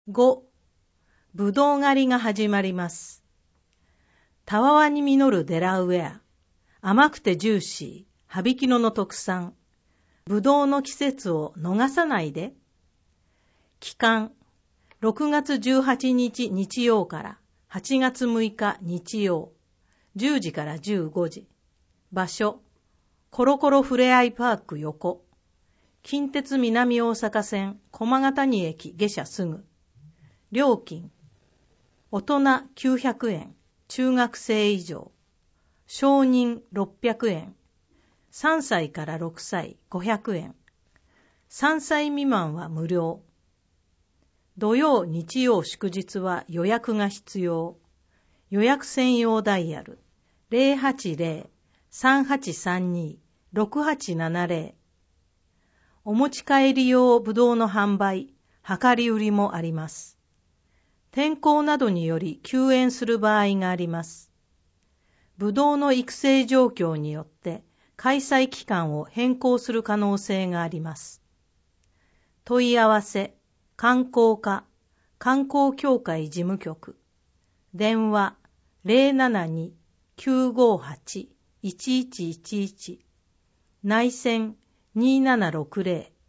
5、ぶどう狩りが始まります。たわわに実るデラウェア、甘くてジューシー、羽曳野の特産、ぶどうの季節を逃さないで。期間、6月18日日曜から8月6日日曜、10時から15時。場所、コロコロふれあいパーク横。近鉄南大阪線駒ヶ谷駅下車すぐ。料金、大人900円、中学生以上。少人600円。3歳から6歳500円。3歳未満は無料。土曜、日曜、祝日は予約が必要。予約専用ダイヤル 080-3832-6870。お持ち帰り用ぶどうの販売、量り売りもあります。天候などにより休園する場合があります。ぶどうの育成状況によって開催期間を変更する可能性があります。問い合わせ、観光課、観光協会事務局、電話 072-958-1111、内線2760